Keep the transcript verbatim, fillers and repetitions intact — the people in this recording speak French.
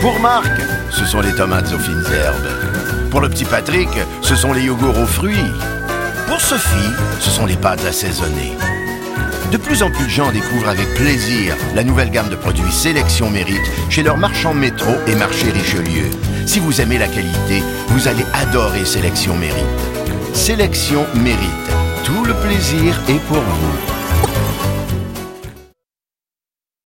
Pour Marc, ce sont les tomates aux fines herbes. Pour le petit Patrick, ce sont les yogourts aux fruits. Pour Sophie, ce sont les pâtes assaisonnées. De plus en plus de gens découvrent avec plaisir la nouvelle gamme de produits Sélection Mérite chez leurs marchands Métro et Marché Richelieu. Si vous aimez la qualité, vous allez adorer Sélection Mérite. Sélection Mérite. Tout le plaisir est pour vous.